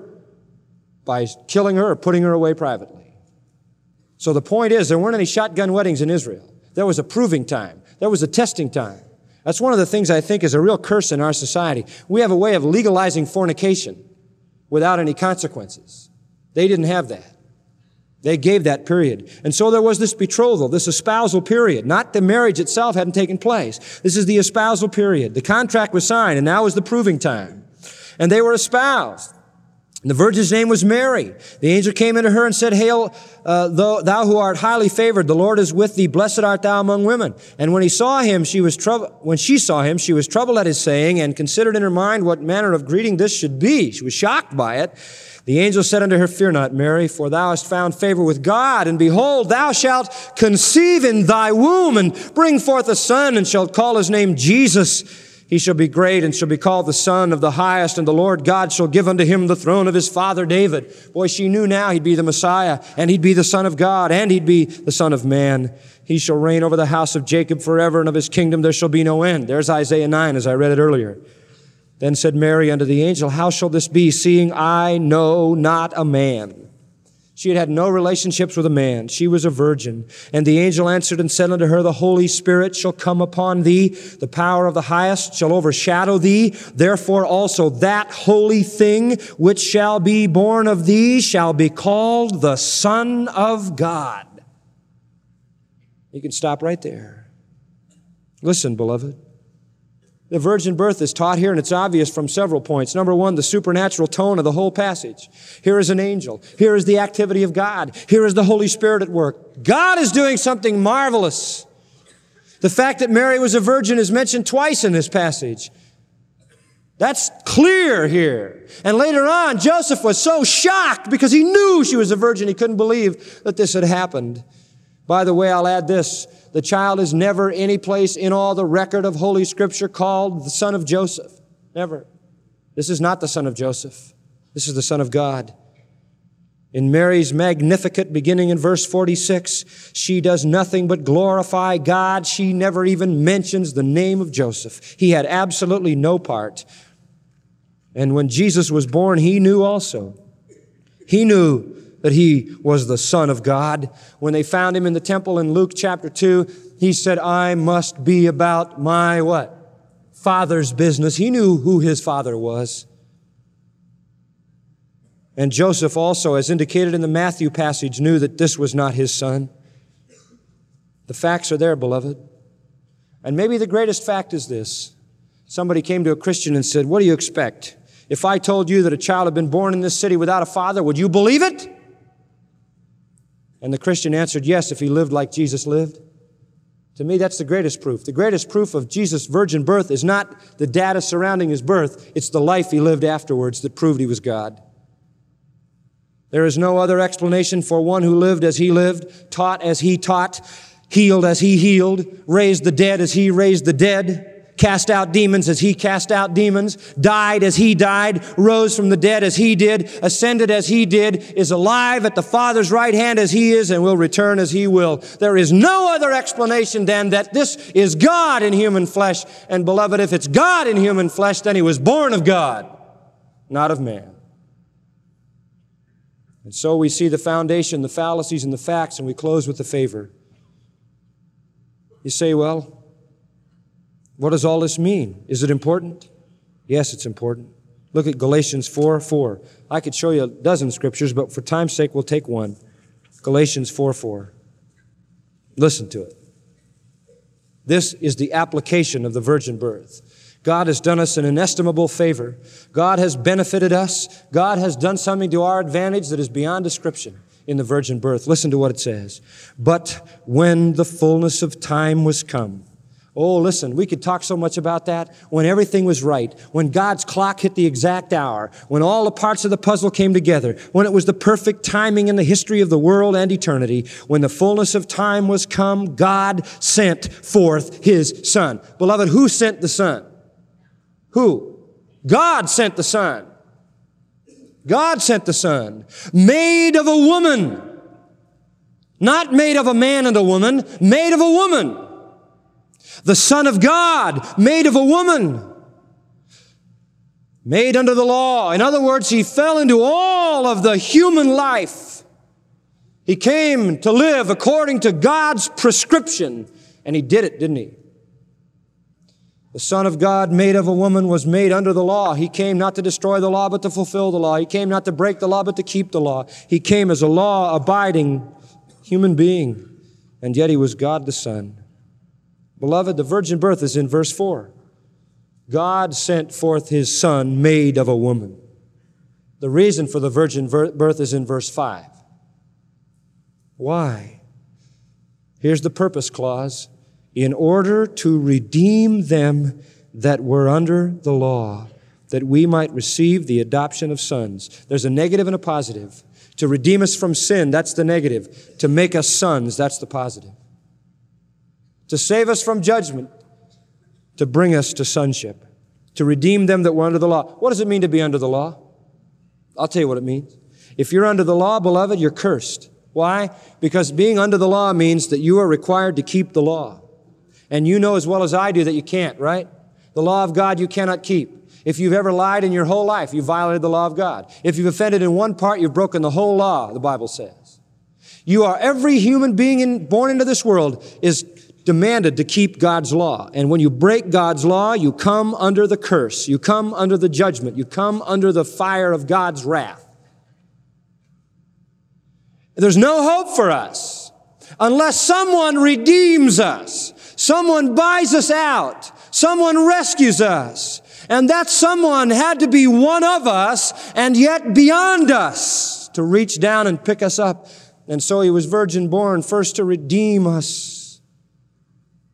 By killing her or putting her away privately. So the point is, there weren't any shotgun weddings in Israel. There was a proving time. There was a testing time. That's one of the things I think is a real curse in our society. We have a way of legalizing fornication without any consequences. They didn't have that. They gave that period. And so there was this betrothal, this espousal period. Not the marriage itself hadn't taken place. This is the espousal period. The contract was signed, and now was the proving time. And they were espoused. And the virgin's name was Mary. The angel came into her and said, Hail, uh, thou, thou who art highly favored, the Lord is with thee. Blessed art thou among women. And when he saw him, she was troubled. When she saw him, she was troubled at his saying, and considered in her mind what manner of greeting this should be. She was shocked by it. The angel said unto her, Fear not, Mary, for thou hast found favor with God. And behold, thou shalt conceive in thy womb, and bring forth a son, and shalt call his name Jesus. He shall be great, and shall be called the Son of the Highest, and the Lord God shall give unto him the throne of his father David. Boy, she knew now he'd be the Messiah, and he'd be the Son of God, and he'd be the Son of Man. He shall reign over the house of Jacob forever, and of his kingdom there shall be no end. There's Isaiah nine, as I read it earlier. Then said Mary unto the angel, How shall this be, seeing I know not a man? She had had no relationships with a man. She was a virgin. And the angel answered and said unto her, The Holy Spirit shall come upon thee. The power of the highest shall overshadow thee. Therefore also that holy thing which shall be born of thee shall be called the Son of God. You can stop right there. Listen, beloved. The virgin birth is taught here, and it's obvious from several points. Number one, the supernatural tone of the whole passage. Here is an angel. Here is the activity of God. Here is the Holy Spirit at work. God is doing something marvelous. The fact that Mary was a virgin is mentioned twice in this passage. That's clear here. And later on, Joseph was so shocked because he knew she was a virgin. He couldn't believe that this had happened. By the way, I'll add this. The child is never any place in all the record of Holy Scripture called the son of Joseph. Never. This is not the son of Joseph. This is the Son of God. In Mary's Magnificat, beginning in verse forty-six, she does nothing but glorify God. She never even mentions the name of Joseph. He had absolutely no part. And when Jesus was born, he knew also. He knew that he was the Son of God. When they found him in the temple in Luke chapter two, he said, I must be about my what? Father's business. He knew who his father was. And Joseph also, as indicated in the Matthew passage, knew that this was not his son. The facts are there, beloved. And maybe the greatest fact is this. Somebody came to a Christian and said, what do you expect? If I told you that a child had been born in this city without a father, would you believe it? And the Christian answered, yes, if he lived like Jesus lived. To me, that's the greatest proof. The greatest proof of Jesus' virgin birth is not the data surrounding his birth. It's the life he lived afterwards that proved he was God. There is no other explanation for one who lived as he lived, taught as he taught, healed as he healed, raised the dead as he raised the dead, cast out demons as he cast out demons, died as he died, rose from the dead as he did, ascended as he did, is alive at the Father's right hand as he is, and will return as he will. There is no other explanation than that this is God in human flesh. And beloved, if it's God in human flesh, then he was born of God, not of man. And so we see the foundation, the fallacies, and the facts, and we close with the favor. You say, well, what does all this mean? Is it important? Yes, it's important. Look at Galatians four four. I could show you a dozen scriptures, but for time's sake, we'll take one. Galatians four four. Listen to it. This is the application of the virgin birth. God has done us an inestimable favor. God has benefited us. God has done something to our advantage that is beyond description in the virgin birth. Listen to what it says. But when the fullness of time was come. Oh, listen, we could talk so much about that. When everything was right, when God's clock hit the exact hour, when all the parts of the puzzle came together, when it was the perfect timing in the history of the world and eternity, when the fullness of time was come, God sent forth His Son. Beloved, who sent the Son? Who? God sent the Son. God sent the Son. Made of a woman. Not made of a man and a woman, made of a woman. The Son of God, made of a woman. Made under the law. In other words, He fell into all of the human life. He came to live according to God's prescription, and He did it, didn't He? The Son of God, made of a woman, was made under the law. He came not to destroy the law, but to fulfill the law. He came not to break the law, but to keep the law. He came as a law-abiding human being, and yet He was God the Son. Beloved, the virgin birth is in verse four. God sent forth His Son, made of a woman. The reason for the virgin birth is in verse five. Why? Here's the purpose clause. In order to redeem them that were under the law, that we might receive the adoption of sons. There's a negative and a positive. To redeem us from sin, that's the negative. To make us sons, that's the positive. To save us from judgment, to bring us to sonship. To redeem them that were under the law. What does it mean to be under the law? I'll tell you what it means. If you're under the law, beloved, you're cursed. Why? Because being under the law means that you are required to keep the law. And you know as well as I do that you can't, right? The law of God you cannot keep. If you've ever lied in your whole life, you've violated the law of God. If you've offended in one part, you've broken the whole law, the Bible says. You are, every human being in, born into this world is demanded to keep God's law. And when you break God's law, you come under the curse. You come under the judgment. You come under the fire of God's wrath. There's no hope for us unless someone redeems us. Someone buys us out. Someone rescues us. And that someone had to be one of us and yet beyond us to reach down and pick us up. And so He was virgin born first to redeem us.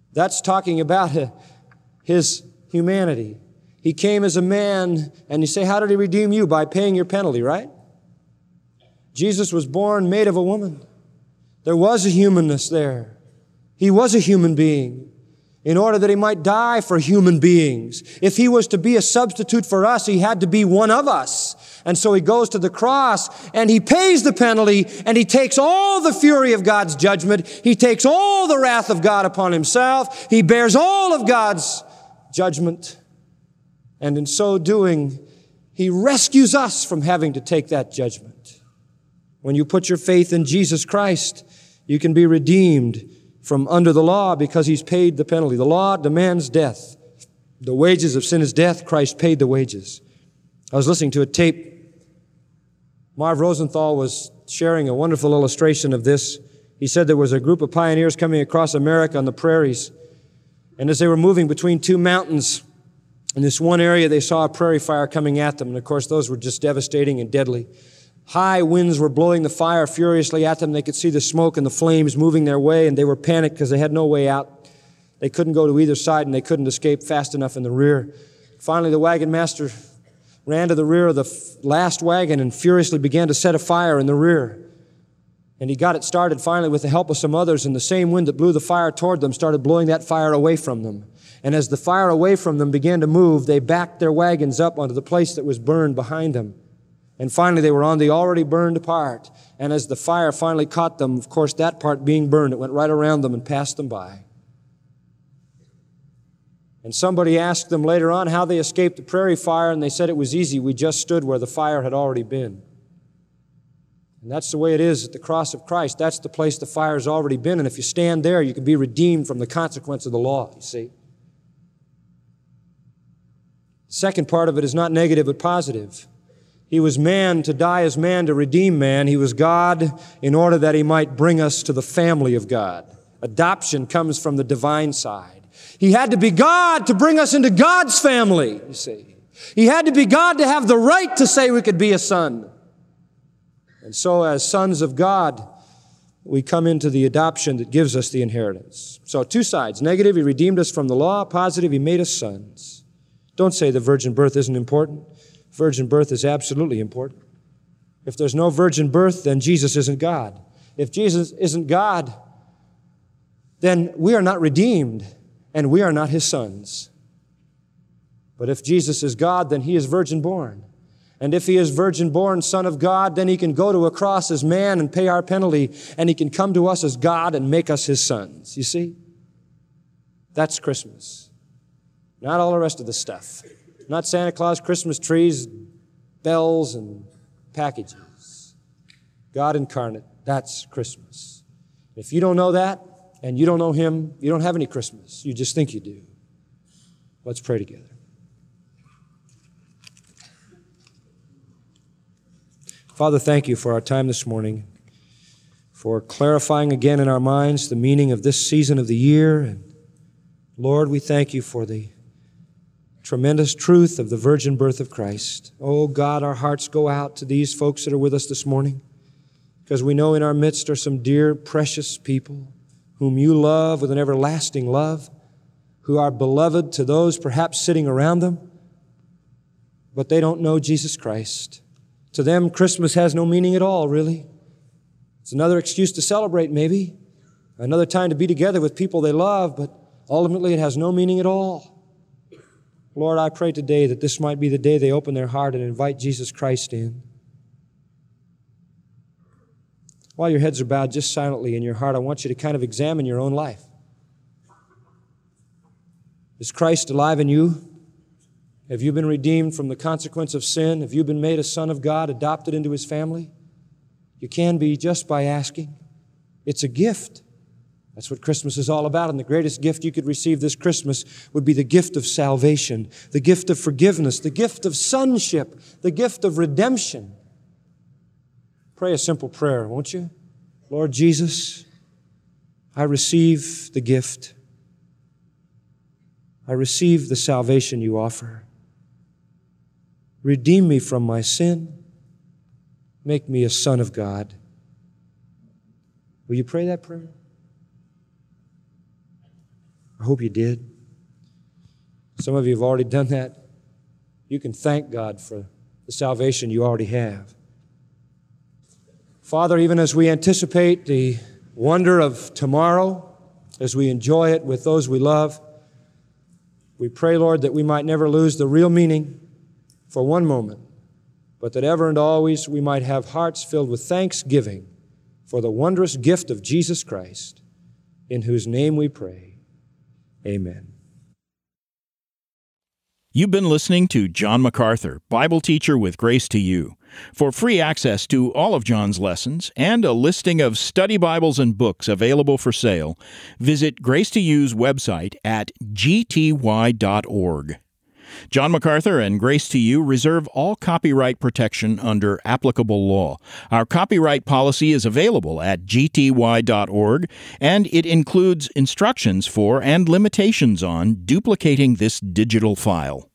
That's talking about His humanity. He came as a man, and you say, how did He redeem you? By paying your penalty, right? Jesus was born made of a woman. There was a humanness there. He was a human being in order that He might die for human beings. If He was to be a substitute for us, He had to be one of us. And so He goes to the cross and He pays the penalty and He takes all the fury of God's judgment. He takes all the wrath of God upon Himself. He bears all of God's judgment. And in so doing, He rescues us from having to take that judgment. When you put your faith in Jesus Christ, you can be redeemed from under the law because He's paid the penalty. The law demands death. The wages of sin is death. Christ paid the wages. I was listening to a tape. Marv Rosenthal was sharing a wonderful illustration of this. He said there was a group of pioneers coming across America on the prairies. And as they were moving between two mountains, in this one area, they saw a prairie fire coming at them. And of course, those were just devastating and deadly. High winds were blowing the fire furiously at them. They could see the smoke and the flames moving their way, and they were panicked because they had no way out. They couldn't go to either side, and they couldn't escape fast enough in the rear. Finally, the wagon master ran to the rear of the f- last wagon and furiously began to set a fire in the rear. And he got it started finally with the help of some others, and the same wind that blew the fire toward them started blowing that fire away from them. And as the fire away from them began to move, they backed their wagons up onto the place that was burned behind them. And finally, they were on the already burned part. And as the fire finally caught them, of course, that part being burned, it went right around them and passed them by. And somebody asked them later on how they escaped the prairie fire, and they said it was easy. We just stood where the fire had already been. And that's the way it is at the cross of Christ. That's the place the fire's already been. And if you stand there, you can be redeemed from the consequence of the law, you see. The second part of it is not negative but positive. He was man to die as man to redeem man. He was God in order that He might bring us to the family of God. Adoption comes from the divine side. He had to be God to bring us into God's family, you see. He had to be God to have the right to say we could be a son. And so as sons of God, we come into the adoption that gives us the inheritance. So two sides. Negative, He redeemed us from the law. Positive, He made us sons. Don't say the virgin birth isn't important. Virgin birth is absolutely important. If there's no virgin birth, then Jesus isn't God. If Jesus isn't God, then we are not redeemed and we are not His sons. But if Jesus is God, then He is virgin born. And if He is virgin born, Son of God, then He can go to a cross as man and pay our penalty, and He can come to us as God and make us His sons. You see? That's Christmas. Not all the rest of the stuff. Not Santa Claus, Christmas trees, bells, and packages. God incarnate, that's Christmas. If you don't know that, and you don't know Him, you don't have any Christmas. You just think you do. Let's pray together. Father, thank You for our time this morning, for clarifying again in our minds the meaning of this season of the year. And Lord, we thank You for the tremendous truth of the virgin birth of Christ. Oh God, our hearts go out to these folks that are with us this morning, because we know in our midst are some dear, precious people whom You love with an everlasting love, who are beloved to those perhaps sitting around them, but they don't know Jesus Christ. To them, Christmas has no meaning at all, really. It's another excuse to celebrate, maybe, another time to be together with people they love, but ultimately it has no meaning at all. Lord, I pray today that this might be the day they open their heart and invite Jesus Christ in. While your heads are bowed just silently in your heart, I want you to kind of examine your own life. Is Christ alive in you? Have you been redeemed from the consequence of sin? Have you been made a son of God, adopted into His family? You can be just by asking. It's a gift. That's what Christmas is all about. And the greatest gift you could receive this Christmas would be the gift of salvation, the gift of forgiveness, the gift of sonship, the gift of redemption. Pray a simple prayer, won't you? Lord Jesus, I receive the gift. I receive the salvation You offer. Redeem me from my sin. Make me a son of God. Will you pray that prayer? I hope you did. Some of you have already done that. You can thank God for the salvation you already have. Father, even as we anticipate the wonder of tomorrow, as we enjoy it with those we love, we pray, Lord, that we might never lose the real meaning for one moment, but that ever and always we might have hearts filled with thanksgiving for the wondrous gift of Jesus Christ, in whose name we pray. Amen. You've been listening to John MacArthur, Bible teacher with Grace to You. For free access to all of John's lessons and a listing of study Bibles and books available for sale, visit Grace to You's website at g t y dot org. John MacArthur and Grace to You reserve all copyright protection under applicable law. Our copyright policy is available at g t y dot org, and it includes instructions for and limitations on duplicating this digital file.